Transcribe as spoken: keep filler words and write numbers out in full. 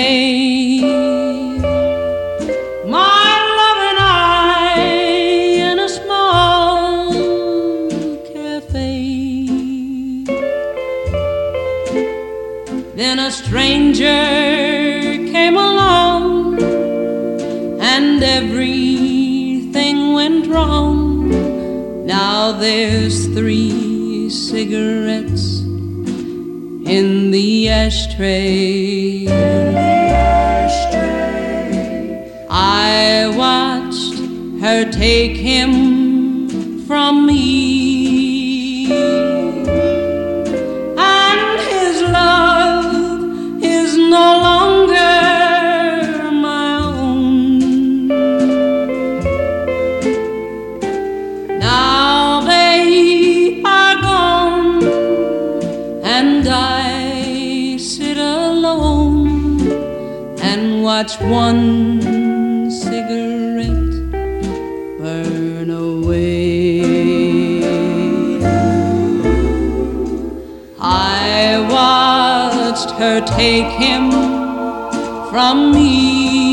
My love and I in a small cafe. Then a stranger came along and everything went wrong. Now there's three cigarettes in the ashtray. I watched her take him from me, and his love is no longer my own. Now they are gone and I sit alone and watch one cigarette burn away. I watched her take him from me,